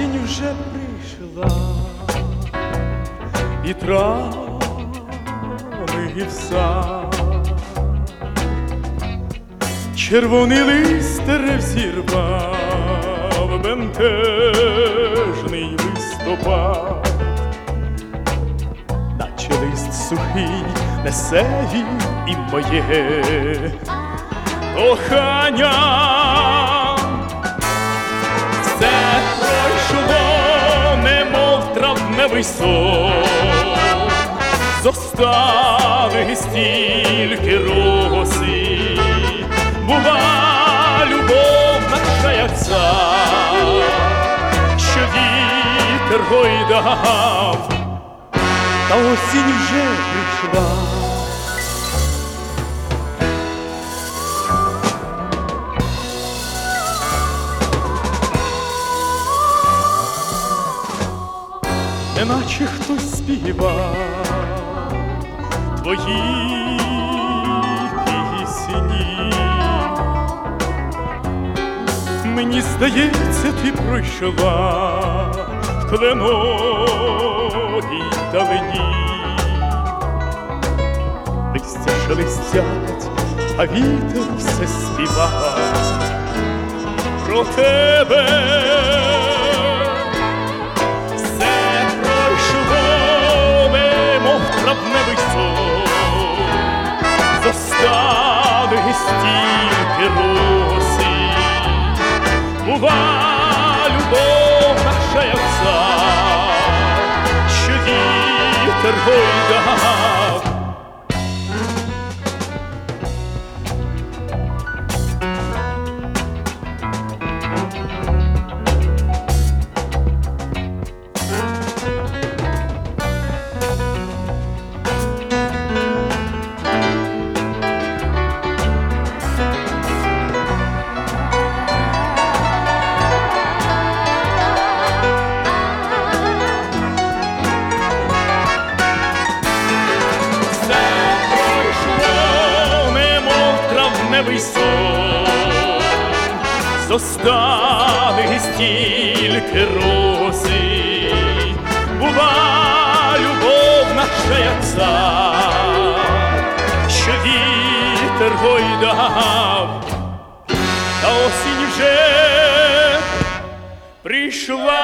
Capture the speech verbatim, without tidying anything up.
осінь вже прийшла, і трави, і сад, червоний лист дерев зірвав бентежний листопад, наче лист сухий несе він і моє кохання. Все пройшло, немов травневий сон, зостали стільки роси. Була любов наша, як цар, що вітер гойдав, та осінь вже прийшла. Неначе хтось співав твої пісні. Мені здається, ти пройшла в кленовій далині. Листя шелестять, а вітер все співа про тебе. Травневий сон, зостали стільки роси. Була любов наша, як цар, що вітер гойдав. Сон, зостали стільки роси. Була любов наша, як цар, що вітер гойдав, та осінь вже прийшла.